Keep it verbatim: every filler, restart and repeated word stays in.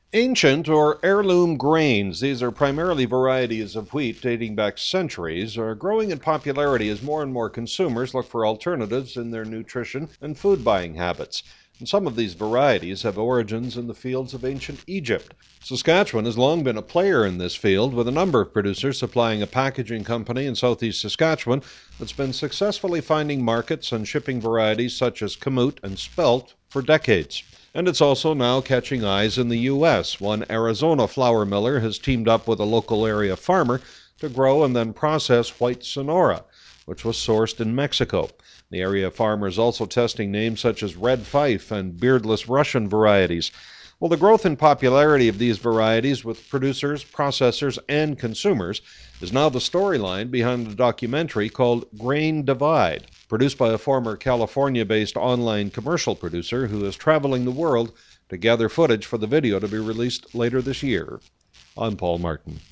Ancient or heirloom grains, these are primarily varieties of wheat dating back centuries, are growing in popularity as more and more consumers look for alternatives in their nutrition and food buying habits. And some of these varieties have origins in the fields of ancient Egypt. Saskatchewan has long been a player in this field, with a number of producers supplying a packaging company in southeast Saskatchewan that's been successfully finding markets and shipping varieties such as kamut and spelt for decades. And it's also now catching eyes in the U S. One Arizona flour miller has teamed up with a local area farmer to grow and then process white Sonora, which was sourced in Mexico. The area farmer is also testing names such as Red Fife and beardless Russian varieties. Well, the growth in popularity of these varieties with producers, processors, and consumers is now the storyline behind a documentary called Grain Divide, produced by a former California-based online commercial producer who is traveling the world to gather footage for the video to be released later this year. I'm Paul Martin.